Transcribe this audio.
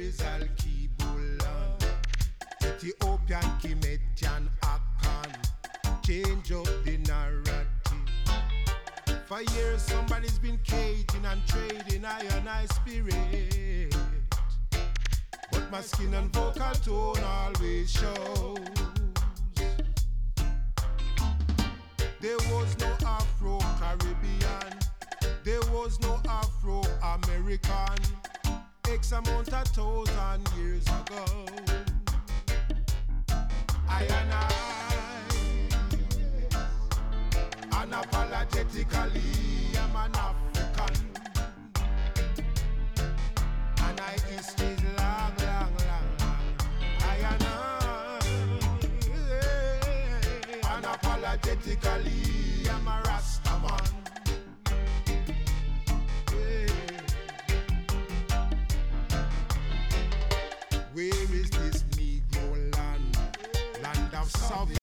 is Al-Kibulan, Ethiopian, Kemetian, Akan. Change up the narrative. For years somebody's been caging and trading I spirit, but my skin and vocal tone always shows. There was no Afro-Caribbean, there was no Afro-American, X amount of 1,000 years ago. I unapologetically, I'm an African, and I history's long, long, long, long. Unapologetically, I'm a Rastaman. Where is this Negro land? Land of sovereignty.